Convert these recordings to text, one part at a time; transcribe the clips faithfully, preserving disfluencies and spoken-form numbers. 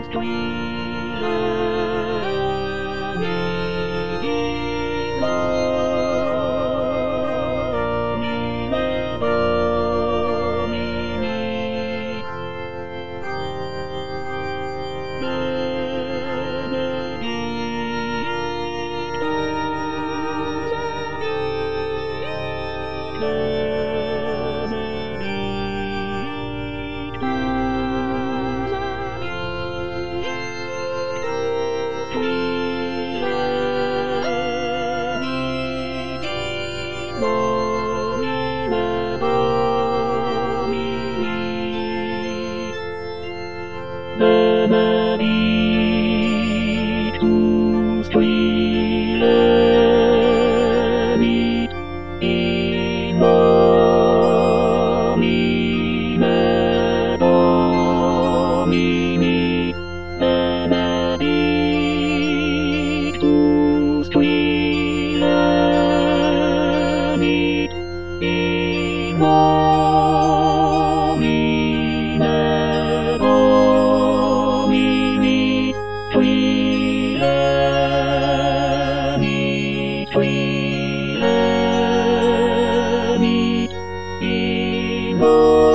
Melody to sweet melody in mo mi me do mi mi melody to sweet melody in mo mi me do mi mi sweet melody sweet melody in mo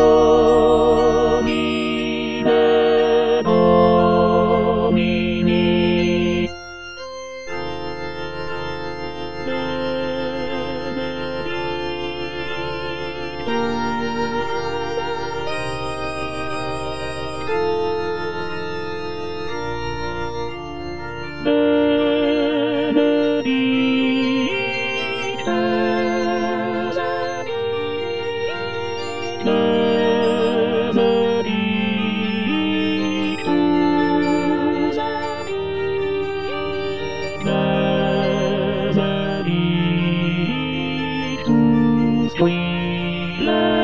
mi me do mi mi Sweet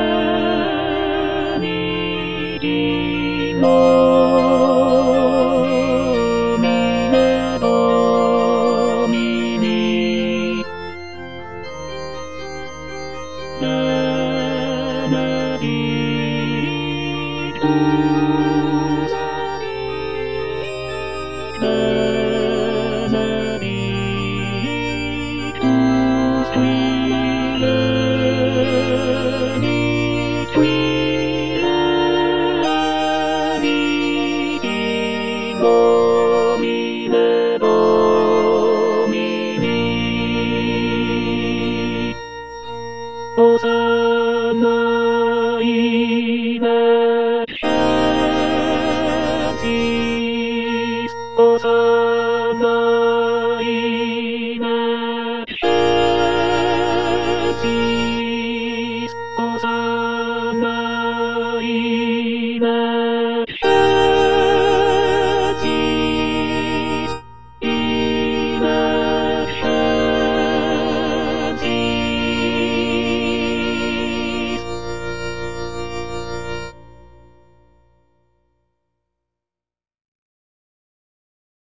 melody, mo mi me do mi mi melody to melody to sweet melody, sweet melody mo mi me do mi mi. Hosanna in excelsis, Hosanna